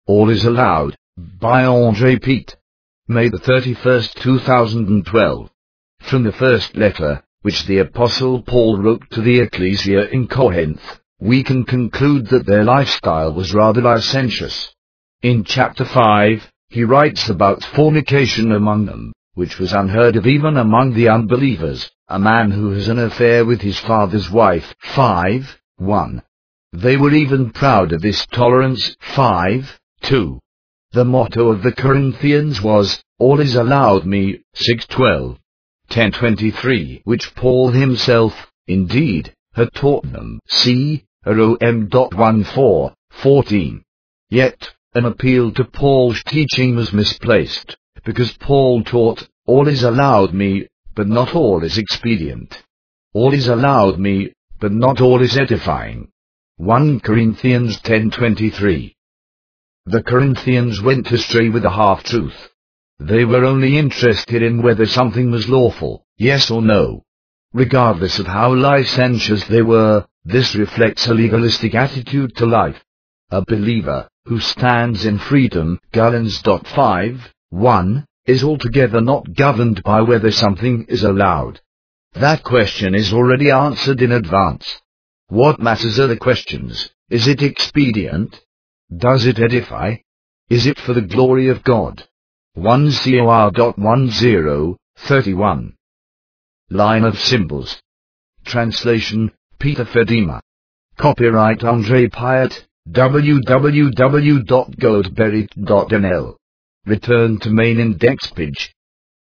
All is Allowed, by Andre Pete. May the 31st, 2012. From the first letter, which the Apostle Paul wrote to the Ecclesia in Corinth, we can conclude that their lifestyle was rather licentious. In chapter 5, he writes about fornication among them, which was unheard of even among the unbelievers, a man who has an affair with his father's wife. 5:1. They were even proud of this tolerance. 5:2. The motto of the Corinthians was, all is allowed me. 6:12. 10:23, which Paul himself, indeed, had taught them. See Rom.14:14. Yet, an appeal to Paul's teaching was misplaced, because Paul taught, all is allowed me, but not all is expedient. All is allowed me, but not all is edifying. 1 Corinthians 10:23. The Corinthians went astray with a half-truth. They were only interested in whether something was lawful, yes or no. Regardless of how licentious they were, this reflects a legalistic attitude to life. A believer, who stands in freedom, Galatians 5:1, is altogether not governed by whether something is allowed. That question is already answered in advance. What matters are the questions. Is it expedient? Does it edify? Is it for the glory of God? 1 Cor.10:31. Line of symbols. Translation, Peter Fedima. Copyright Andre Pyatt, www.goldberry.nl. Return to main index page.